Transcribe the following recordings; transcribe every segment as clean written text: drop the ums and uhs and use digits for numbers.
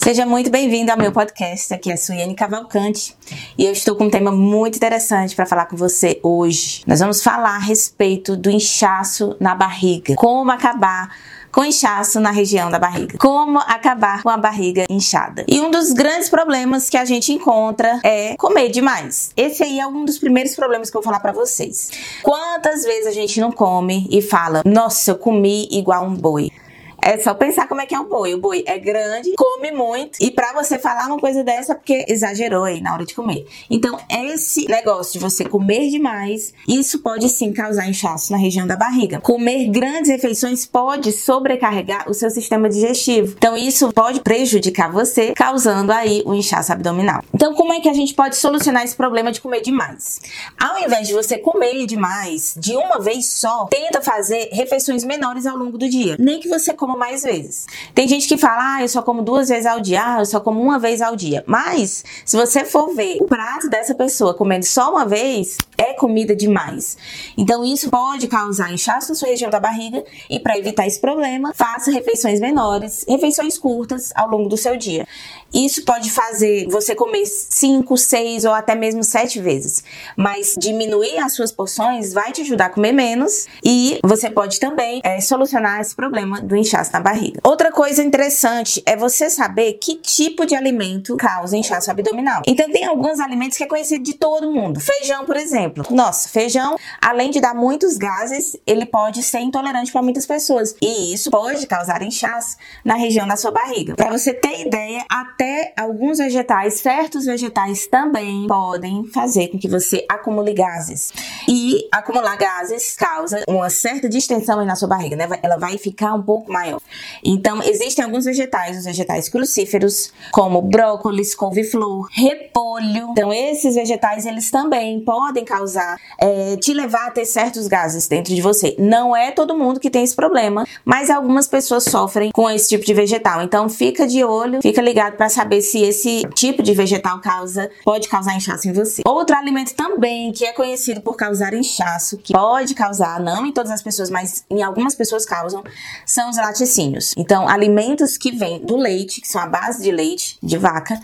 Seja muito bem-vindo ao meu podcast, aqui é a Suiane Cavalcante e eu estou com um tema muito interessante para falar com você hoje. Nós vamos falar a respeito do inchaço na barriga, como acabar com inchaço na região da barriga, como acabar com a barriga inchada. E um dos grandes problemas que a gente encontra é comer demais. Esse aí é um dos primeiros problemas que eu vou falar pra vocês. Quantas vezes a gente não come e fala, nossa, eu comi igual um boi? É só pensar como é que é o boi. O boi é grande, come muito. E pra você falar uma coisa dessa é porque exagerou aí na hora de comer. Então, esse negócio de você comer demais, isso pode sim causar inchaço na região da barriga. Comer grandes refeições pode sobrecarregar o seu sistema digestivo. Então, isso pode prejudicar você, causando aí o inchaço abdominal. Então, como é que a gente pode solucionar esse problema de comer demais? Ao invés de você comer demais de uma vez só, tenta fazer refeições menores ao longo do dia. Nem que você coma mais vezes. Tem gente que fala, eu só como 2 vezes ao dia, eu só como 1 vez ao dia. Mas, se você for ver o prato dessa pessoa comendo só uma vez, é comida demais. Então, isso pode causar inchaço na sua região da barriga e para evitar esse problema, faça refeições menores, refeições curtas ao longo do seu dia. Isso pode fazer você comer 5, 6 ou até mesmo 7 vezes. Mas diminuir as suas porções vai te ajudar a comer menos e você pode também solucionar esse problema do inchaço na barriga. Outra coisa interessante é você saber que tipo de alimento causa inchaço abdominal. Então, tem alguns alimentos que é conhecido de todo mundo. Feijão, por exemplo. Nossa, feijão, além de dar muitos gases, ele pode ser intolerante para muitas pessoas. E isso pode causar inchaço na região da sua barriga. Para você ter ideia, até alguns vegetais, certos vegetais também podem fazer com que você acumule gases. E acumular gases causa uma certa distensão aí na sua barriga, né? Ela vai ficar um pouco maior. Então, existem alguns vegetais, os vegetais crucíferos, como brócolis, couve-flor, repolho. Então, esses vegetais, eles também podem causar, te levar a ter certos gases dentro de você. Não é todo mundo que tem esse problema, mas algumas pessoas sofrem com esse tipo de vegetal. Então, fica de olho, fica ligado para saber se esse tipo de vegetal pode causar inchaço em você. Outro alimento também que é conhecido por causar inchaço, que pode causar, não em todas as pessoas, mas em algumas pessoas causam, são os laticínios. Então, alimentos que vêm do leite, que são a base de leite de vaca,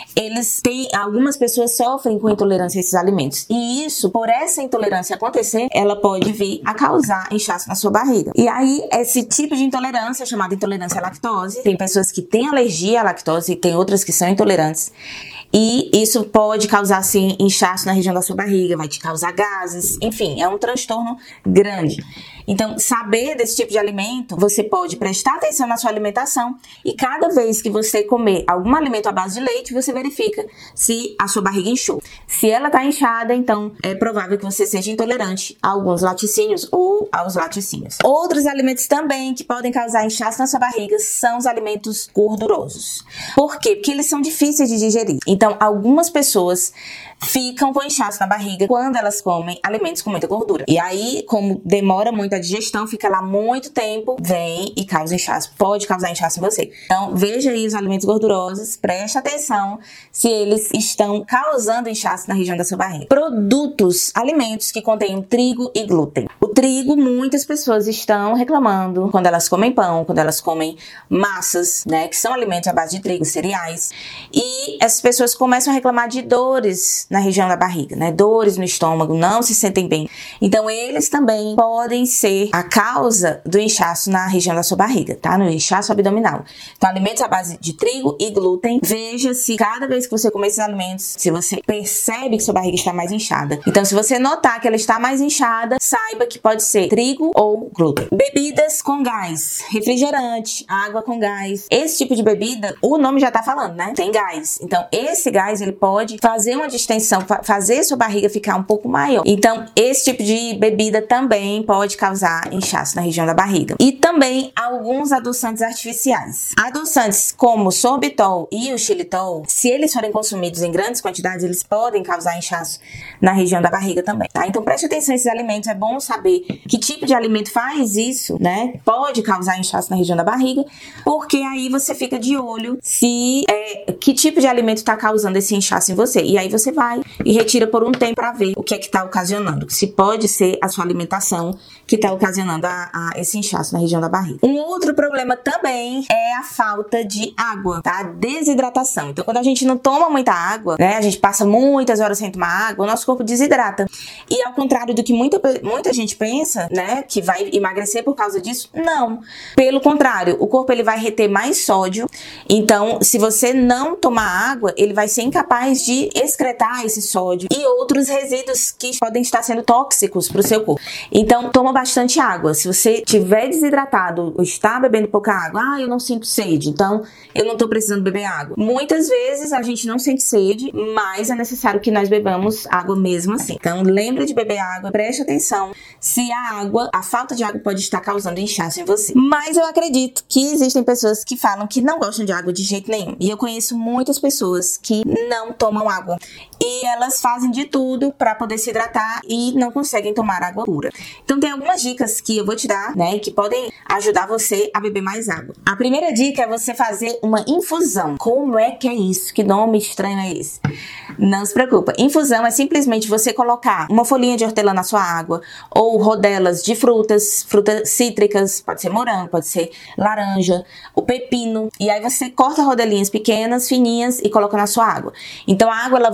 algumas pessoas sofrem com intolerância a esses alimentos. E isso, por essa intolerância acontecer, ela pode vir a causar inchaço na sua barriga. E aí, esse tipo de intolerância é chamada intolerância à lactose. Tem pessoas que têm alergia à lactose e tem outras que são intolerantes. E isso pode causar, sim, inchaço na região da sua barriga, vai te causar gases, enfim, é um transtorno grande. Então, saber desse tipo de alimento, você pode prestar atenção na sua alimentação e cada vez que você comer algum alimento à base de leite, você verifica se a sua barriga inchou. Se ela está inchada, então é provável que você seja intolerante a alguns laticínios ou aos laticínios. Outros alimentos também que podem causar inchaço na sua barriga são os alimentos gordurosos. Por quê? Porque eles são difíceis de digerir. Então, algumas pessoas ficam com inchaço na barriga quando elas comem alimentos com muita gordura. E aí, como demora muito a digestão, fica lá muito tempo, vem e causa inchaço. Pode causar inchaço em você. Então, veja aí os alimentos gordurosos, preste atenção se eles estão causando inchaço na região da sua barriga. Produtos, alimentos que contêm trigo e glúten. O trigo, muitas pessoas estão reclamando quando elas comem pão, quando elas comem massas, né, que são alimentos à base de trigo, cereais. E essas pessoas começam a reclamar de dores na região da barriga, né? Dores no estômago, não se sentem bem. Então, eles também podem ser a causa do inchaço na região da sua barriga, tá? No inchaço abdominal. Então, alimentos à base de trigo e glúten. Veja se cada vez que você comer esses alimentos, se você percebe que sua barriga está mais inchada. Então, se você notar que ela está mais inchada, saiba que pode ser trigo ou glúten. Bebidas com gás, refrigerante, água com gás. Esse tipo de bebida, o nome já tá falando, né? Tem gás. Então, esse gás, ele pode fazer uma distensão, fazer sua barriga ficar um pouco maior. Então, esse tipo de bebida também pode causar inchaço na região da barriga. E também alguns adoçantes artificiais. Adoçantes como o sorbitol e o xilitol, se eles forem consumidos em grandes quantidades, eles podem causar inchaço na região da barriga também, tá? Então, preste atenção a esses alimentos. É bom saber que tipo de alimento faz isso, né? Pode causar inchaço na região da barriga, porque aí você fica de olho se que tipo de alimento está causando esse inchaço em você. E aí você vai vai e retira por um tempo para ver o que é que está ocasionando. Se pode ser a sua alimentação que está ocasionando esse inchaço na região da barriga. Um outro problema também é a falta de água, tá? A desidratação. Então, quando a gente não toma muita água, né? A gente passa muitas horas sem tomar água, o nosso corpo desidrata. E ao contrário do que muita gente pensa, né? Que vai emagrecer por causa disso, não. Pelo contrário, o corpo ele vai reter mais sódio. Então, se você não tomar água, ele vai ser incapaz de excretar esse sódio e outros resíduos que podem estar sendo tóxicos para o seu corpo. Então, toma bastante água. Se você estiver desidratado ou está bebendo pouca água, eu não sinto sede, então eu não estou precisando beber água. Muitas vezes a gente não sente sede, mas é necessário que nós bebamos água mesmo assim. Então, lembre de beber água, preste atenção se a falta de água pode estar causando inchaço em você. Mas eu acredito que existem pessoas que falam que não gostam de água de jeito nenhum. E eu conheço muitas pessoas que não tomam água. E elas fazem de tudo para poder se hidratar e não conseguem tomar água pura. Então tem algumas dicas que eu vou te dar, né, que podem ajudar você a beber mais água. A primeira dica é você fazer uma infusão. Como é que é isso? Que nome estranho é esse? Não se preocupa. Infusão é simplesmente você colocar uma folhinha de hortelã na sua água ou rodelas de frutas cítricas, pode ser morango, pode ser laranja, o pepino, e aí você corta rodelinhas pequenas, fininhas e coloca na sua água. Então a água ela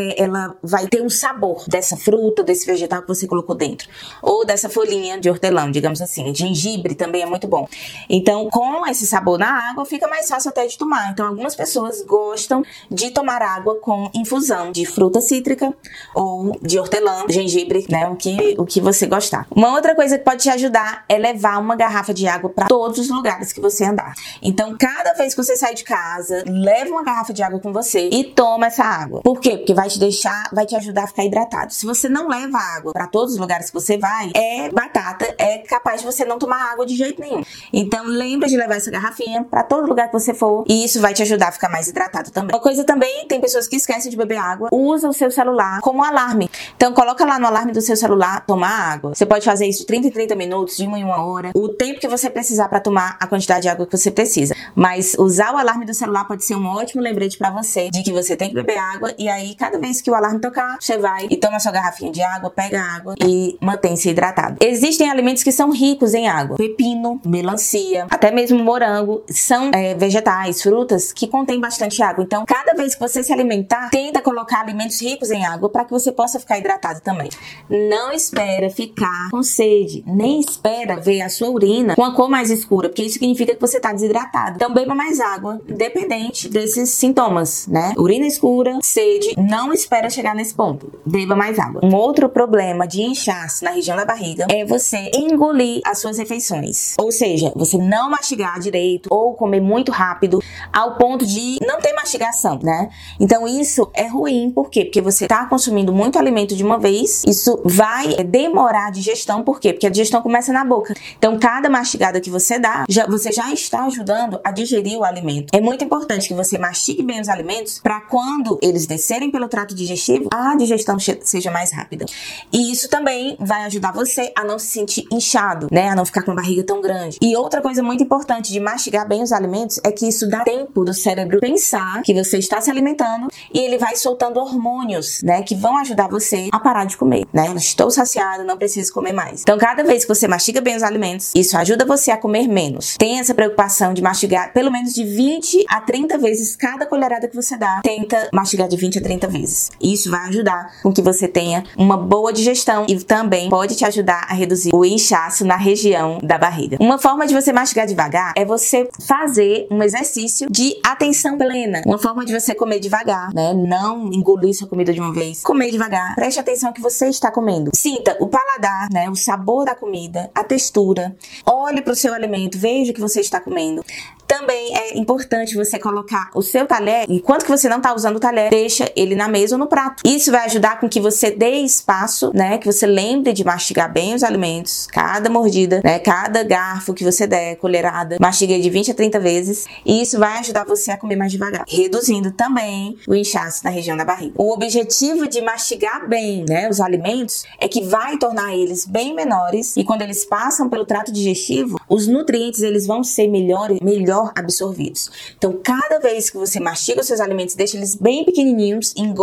vai ter um sabor dessa fruta, desse vegetal que você colocou dentro, ou dessa folhinha de hortelã, digamos assim. Gengibre também é muito bom. Então, com esse sabor na água, fica mais fácil até de tomar. Então, algumas pessoas gostam de tomar água com infusão de fruta cítrica ou de hortelã, gengibre, né? O que você gostar. Uma outra coisa que pode te ajudar é levar uma garrafa de água para todos os lugares que você andar. Então, cada vez que você sai de casa, leva uma garrafa de água com você e toma essa água. Por quê? Porque vai te ajudar a ficar hidratado. Se você não leva água para todos os lugares que você vai, é batata, é capaz de você não tomar água de jeito nenhum. Então, lembra de levar essa garrafinha para todo lugar que você for e isso vai te ajudar a ficar mais hidratado também. Uma coisa também, tem pessoas que esquecem de beber água, usa o seu celular como alarme. Então, coloca lá no alarme do seu celular, tomar água. Você pode fazer isso de 30 em 30 minutos, de 1 em 1 hora, o tempo que você precisar para tomar a quantidade de água que você precisa. Mas usar o alarme do celular pode ser um ótimo lembrete para você de que você tem que beber água e aí, cada vez que o alarme tocar, você vai e toma sua garrafinha de água, pega a água e mantém-se hidratado. Existem alimentos que são ricos em água. Pepino, melancia, até mesmo morango, são vegetais, frutas que contêm bastante água. Então, cada vez que você se alimentar, tenta colocar alimentos ricos em água para que você possa ficar hidratado também. Não espera ficar com sede, nem espera ver a sua urina com a cor mais escura, porque isso significa que você está desidratado. Então, beba mais água, independente desses sintomas, né? Urina escura, sede, não espera chegar nesse ponto. Beba mais água. Um outro problema de inchaço na região da barriga é você engolir as suas refeições. Ou seja, você não mastigar direito ou comer muito rápido ao ponto de não ter mastigação, né? Então isso é ruim, por quê? Porque você está consumindo muito alimento de uma vez, isso vai demorar a digestão, por quê? Porque a digestão começa na boca. Então cada mastigada que você dá, você já está ajudando a digerir o alimento. É muito importante que você mastigue bem os alimentos para quando eles descerem pelo trato digestivo, a digestão seja mais rápida. E isso também vai ajudar você a não se sentir inchado, né? A não ficar com a barriga tão grande. E outra coisa muito importante de mastigar bem os alimentos é que isso dá tempo do cérebro pensar que você está se alimentando e ele vai soltando hormônios, né? Que vão ajudar você a parar de comer, né? Estou saciado, não preciso comer mais. Então, cada vez que você mastiga bem os alimentos, isso ajuda você a comer menos. Tenha essa preocupação de mastigar pelo menos de 20 a 30 vezes cada colherada que você dá. Tenta mastigar de 20 a 30 vezes. Isso vai ajudar com que você tenha uma boa digestão e também pode te ajudar a reduzir o inchaço na região da barriga. Uma forma de você mastigar devagar é você fazer um exercício de atenção plena. Uma forma de você comer devagar, né? Não engolir sua comida de uma vez. Comer devagar. Preste atenção ao que você está comendo. Sinta o paladar, né? O sabor da comida, a textura. Olhe para o seu alimento, veja o que você está comendo. Também é importante você colocar o seu talher, enquanto que você não está usando o talher, deixa ele na mesa ou no prato. Isso vai ajudar com que você dê espaço, né? Que você lembre de mastigar bem os alimentos, cada mordida, né? Cada garfo que você der, colherada, mastigue de 20 a 30 vezes. E isso vai ajudar você a comer mais devagar, reduzindo também o inchaço na região da barriga. O objetivo de mastigar bem, né, os alimentos é que vai tornar eles bem menores e quando eles passam pelo trato digestivo, os nutrientes eles vão ser melhor absorvidos. Então, cada vez que você mastiga os seus alimentos, deixa eles bem pequenininhos, engole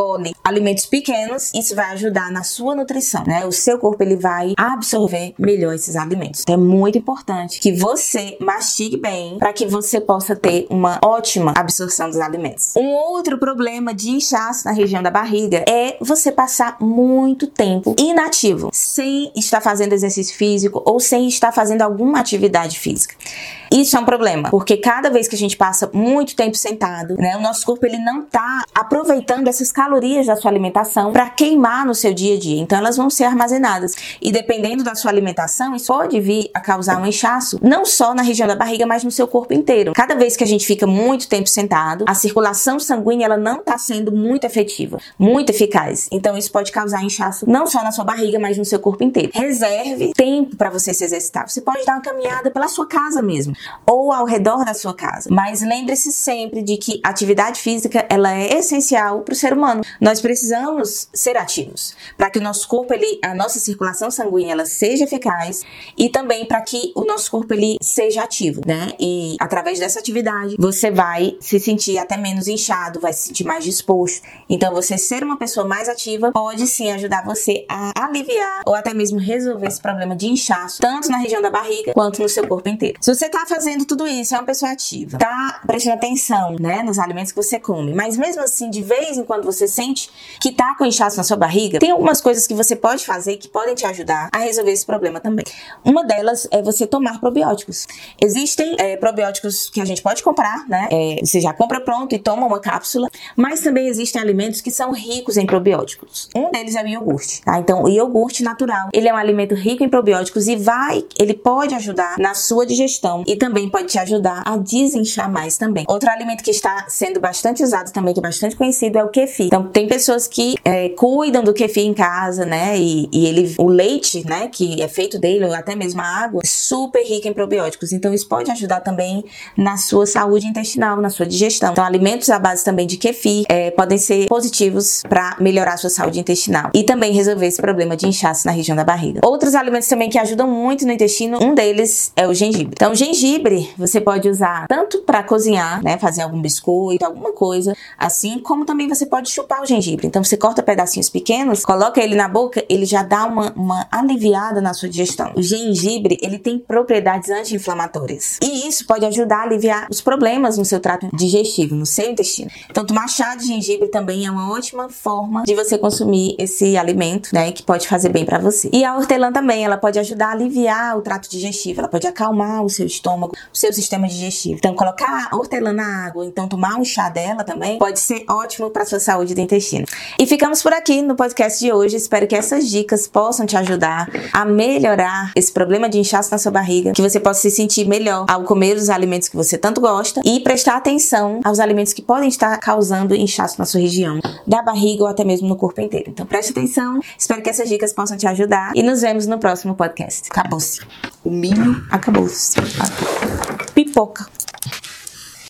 engole alimentos pequenos, isso vai ajudar na sua nutrição, né? O seu corpo, ele vai absorver melhor esses alimentos. Então é muito importante que você mastigue bem para que você possa ter uma ótima absorção dos alimentos. Um outro problema de inchaço na região da barriga é você passar muito tempo inativo, sem estar fazendo exercício físico ou sem estar fazendo alguma atividade física. Isso é um problema, porque cada vez que a gente passa muito tempo sentado, né, o nosso corpo ele não tá aproveitando essas calorias da sua alimentação para queimar no seu dia a dia. Então elas vão ser armazenadas. E dependendo da sua alimentação, isso pode vir a causar um inchaço, não só na região da barriga, mas no seu corpo inteiro. Cada vez que a gente fica muito tempo sentado, a circulação sanguínea ela não está sendo muito efetiva, muito eficaz. Então isso pode causar inchaço não só na sua barriga, mas no seu corpo inteiro. Reserve tempo para você se exercitar. Você pode dar uma caminhada pela sua casa mesmo, ou ao redor da sua casa. Mas lembre-se sempre de que a atividade física ela é essencial para o ser humano. Nós precisamos ser ativos para que o nosso corpo, a nossa circulação sanguínea ela seja eficaz e também para que o nosso corpo ele seja ativo, né? E através dessa atividade você vai se sentir até menos inchado, vai se sentir mais disposto. Então você ser uma pessoa mais ativa pode sim ajudar você a aliviar ou até mesmo resolver esse problema de inchaço, tanto na região da barriga quanto no seu corpo inteiro. Se você tá fazendo tudo isso, é uma pessoa ativa, tá prestando atenção, né, nos alimentos que você come, mas mesmo assim, de vez em quando você sente que tá com inchaço na sua barriga, tem algumas coisas que você pode fazer que podem te ajudar a resolver esse problema também. Uma delas é você tomar probióticos. Existem probióticos que a gente pode comprar, né, você já compra pronto e toma uma cápsula, mas também existem alimentos que são ricos em probióticos. Um deles é o iogurte, tá? Então, o iogurte natural, ele é um alimento rico em probióticos e ele pode ajudar na sua digestão e também pode te ajudar a desinchar mais também. Outro alimento que está sendo bastante usado também, que é bastante conhecido, é o kefir. Então, tem pessoas que cuidam do kefir em casa, né? E o leite, né? Que é feito dele, ou até mesmo a água, é super rica em probióticos. Então, isso pode ajudar também na sua saúde intestinal, na sua digestão. Então, alimentos à base também de kefir podem ser positivos para melhorar a sua saúde intestinal e também resolver esse problema de inchaço na região da barriga. Outros alimentos também que ajudam muito no intestino, um deles é o gengibre. Então, o gengibre você pode usar tanto para cozinhar, né, fazer algum biscoito, alguma coisa assim, como também você pode chupar o gengibre. Então, você corta pedacinhos pequenos, coloca ele na boca, ele já dá uma aliviada na sua digestão. O gengibre, ele tem propriedades anti-inflamatórias e isso pode ajudar a aliviar os problemas no seu trato digestivo, no seu intestino. Então, tomar chá de gengibre também é uma ótima forma de você consumir esse alimento, né, que pode fazer bem para você. E a hortelã também, ela pode ajudar a aliviar o trato digestivo, ela pode acalmar o seu estômago, o seu sistema digestivo. Então, colocar a hortelã na água, então tomar um chá dela também, pode ser ótimo para sua saúde do intestino. E ficamos por aqui no podcast de hoje. Espero que essas dicas possam te ajudar a melhorar esse problema de inchaço na sua barriga, que você possa se sentir melhor ao comer os alimentos que você tanto gosta e prestar atenção aos alimentos que podem estar causando inchaço na sua região da barriga ou até mesmo no corpo inteiro. Então, preste atenção. Espero que essas dicas possam te ajudar e nos vemos no próximo podcast. Acabou-se. O milho acabou-se. Pipoca.